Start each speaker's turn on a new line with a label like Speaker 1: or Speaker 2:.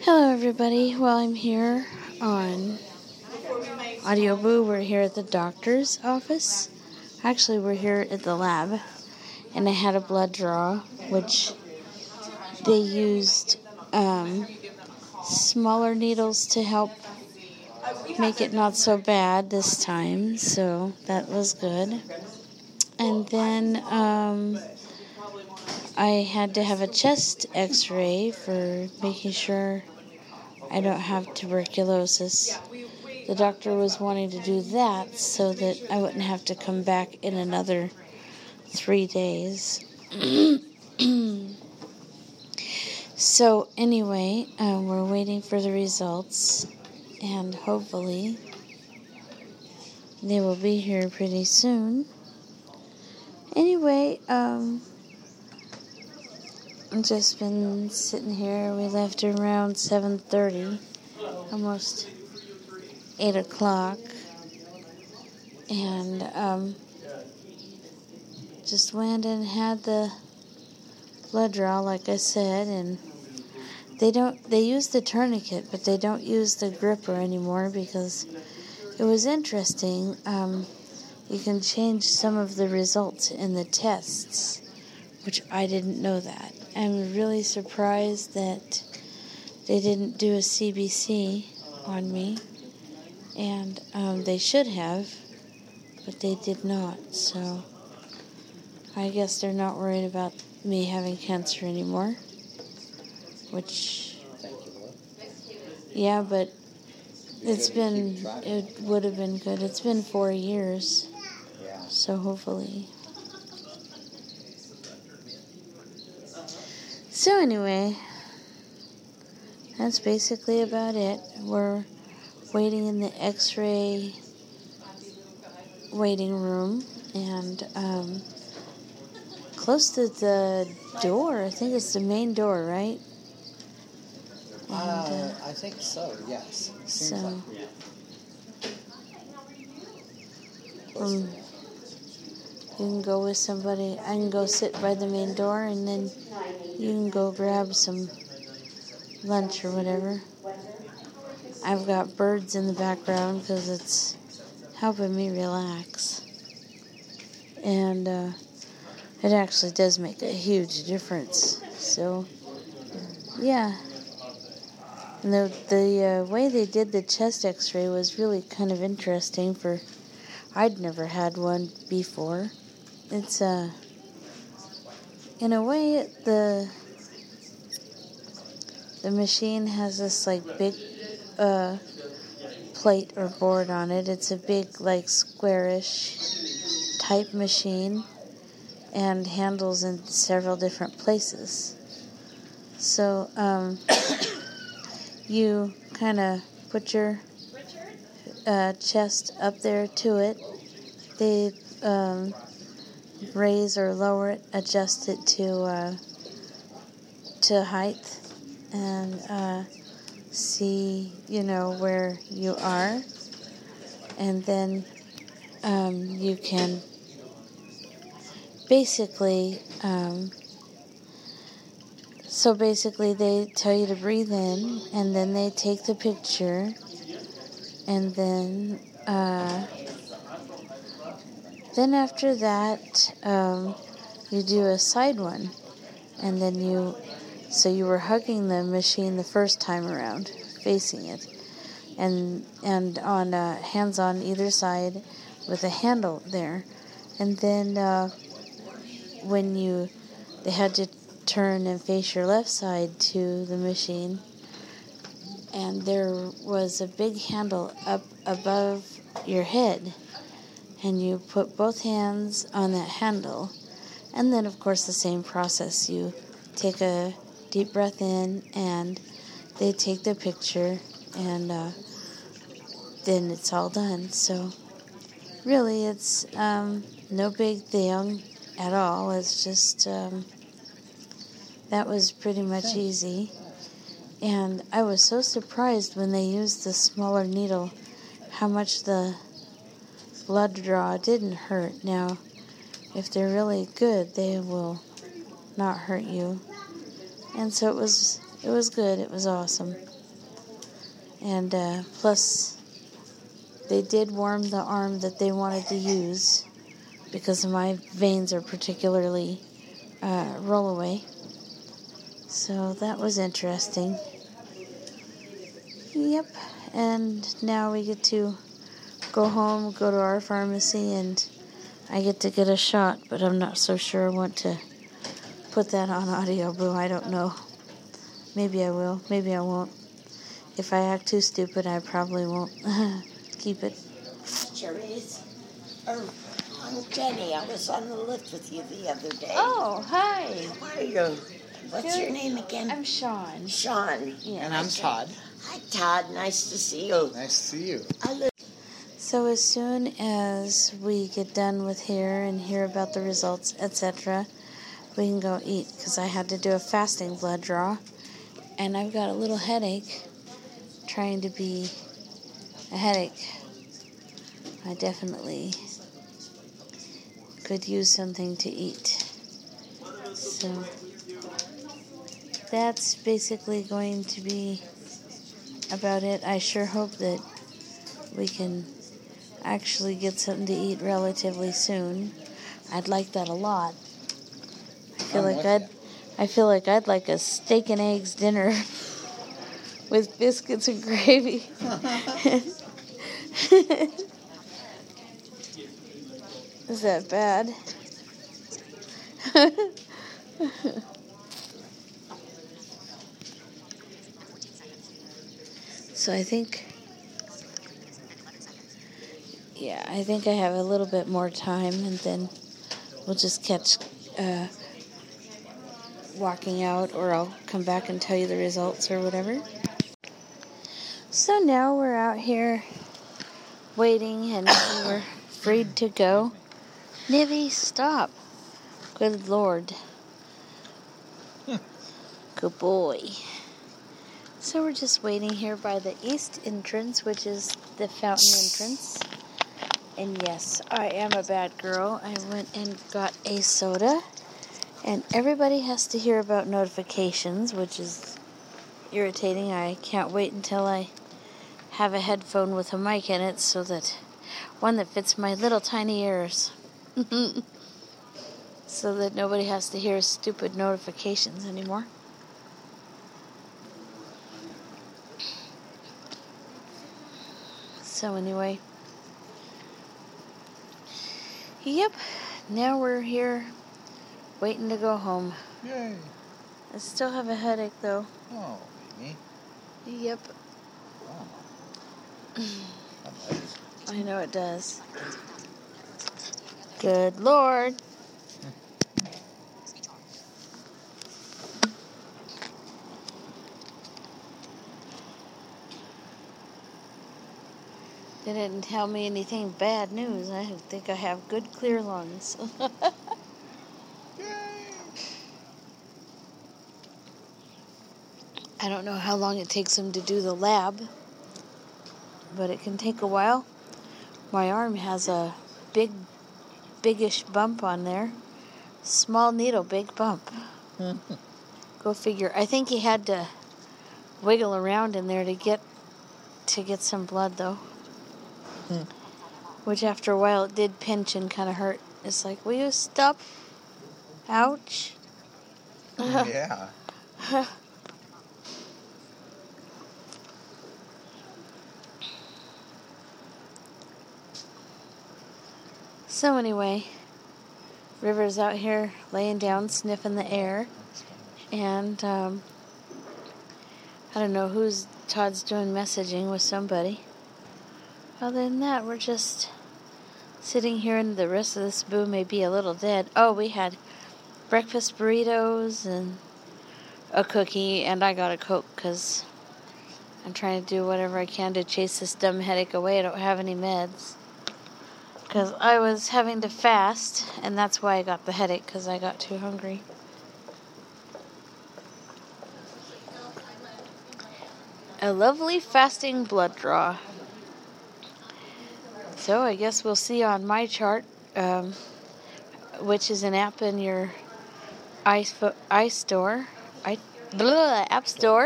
Speaker 1: Hello, everybody. Well, I'm here on Audio Boo. We're here at the doctor's office. Actually, we're here at the lab, and I had a blood draw, which they used smaller needles to help make it not so bad this time, so that was good. And then I had to have a chest x-ray for making sure I don't have tuberculosis. The doctor was wanting to do that so that I wouldn't have to come back in another 3 days. So anyway, we're waiting for the results, and hopefully they will be here pretty soon. Anyway, I've just been sitting here. We left around 7:30, almost 8 o'clock, and just went and had the blood draw, like I said, and they use the tourniquet, but they don't use the gripper anymore because it was interesting. You can change some of the results in the tests, which I didn't know that. I'm really surprised that they didn't do a CBC on me, and they should have, but they did not, so I guess they're not worried about me having cancer anymore, which, yeah, but it would have been good. It's been 4 years, so hopefully. So anyway, that's basically about it. We're waiting in the x-ray waiting room, and close to the door. I think it's the main door, right? And,
Speaker 2: I think so, yes. Seems
Speaker 1: so,
Speaker 2: like
Speaker 1: you can go with somebody. I can go sit by the main door, and then you can go grab some lunch or whatever. I've got birds in the background because it's helping me relax. And it actually does make a huge difference. So, yeah. And the way they did the chest x-ray was really kind of interesting. I'd never had one before. It's in a way, the machine has this like big plate or board on it. It's a big like squarish type machine and handles in several different places. So you kind of put your chest up there to it. They raise or lower it, adjust it to height, and see, where you are. And then you can basically, they tell you to breathe in, and then they take the picture, and then after that, you do a side one, and then you were hugging the machine the first time around, facing it, and on hands on either side with a handle there, and then when they had to turn and face your left side to the machine, and there was a big handle up above your head, and you put both hands on that handle, and then of course the same process. You take a deep breath in, and they take the picture, and then it's all done. So really it's no big deal at all. It's just that was pretty much easy. And I was so surprised when they used the smaller needle how much the blood draw didn't hurt. Now, if they're really good, they will not hurt you. And so it was good. It was awesome. And plus, they did warm the arm that they wanted to use because my veins are particularly roll away. So that was interesting. Yep. And now we get to go home, go to our pharmacy, and I get to get a shot, but I'm not so sure I want to put that on audio, boo. I don't know. Maybe I will. Maybe I won't. If I act too stupid, I probably won't keep it.
Speaker 3: Cherries. I'm Jenny. I was on the lift with you the other day.
Speaker 1: Oh, hi.
Speaker 3: How are you? What's
Speaker 1: Good.
Speaker 3: your name again?
Speaker 1: I'm Sean.
Speaker 3: Sean.
Speaker 1: Yeah.
Speaker 2: And I'm Todd.
Speaker 3: Hi, Todd. Nice to see you.
Speaker 2: Nice to see you.
Speaker 1: So as soon as we get done with here and hear about the results, etc., we can go eat, because I had to do a fasting blood draw, and I've got a little headache trying to be a headache. I definitely could use something to eat. So that's basically going to be about it. I sure hope that we can actually get something to eat relatively soon. I'd like that a lot. I feel like I'd like a steak and eggs dinner with biscuits and gravy. Is that bad? So I think I have a little bit more time, and then we'll just catch walking out, or I'll come back and tell you the results or whatever. So now we're out here waiting, and we're freed to go. Nivy, stop. Good Lord. Good boy. So we're just waiting here by the east entrance, which is the fountain entrance. And yes, I am a bad girl. I went and got a soda. And everybody has to hear about notifications, which is irritating. I can't wait until I have a headphone with a mic in it, so that one that fits my little tiny ears. So that nobody has to hear stupid notifications anymore. So anyway, yep, now we're here waiting to go home.
Speaker 2: Yay.
Speaker 1: I still have a headache though.
Speaker 2: Oh, me?
Speaker 1: Yep.
Speaker 2: Oh.
Speaker 1: I know it does. Good Lord. They didn't tell me anything bad news. I think I have good, clear lungs. I don't know how long it takes them to do the lab, but it can take a while. My arm has a biggish bump on there. Small needle, big bump. Go figure. I think he had to wiggle around in there to get some blood, though. Which after a while it did pinch and kind of hurt. It's like, will you stop? Ouch.
Speaker 2: Yeah.
Speaker 1: So anyway, River's out here laying down, sniffing the air. And I don't know who's Todd's doing messaging with somebody. Other than that, we're just sitting here, and the rest of this boo may be a little dead. Oh, we had breakfast burritos and a cookie, and I got a Coke because I'm trying to do whatever I can to chase this dumb headache away. I don't have any meds because I was having to fast, and that's why I got the headache, because I got too hungry. A lovely fasting blood draw. So I guess we'll see on my chart, which is an app in your app store.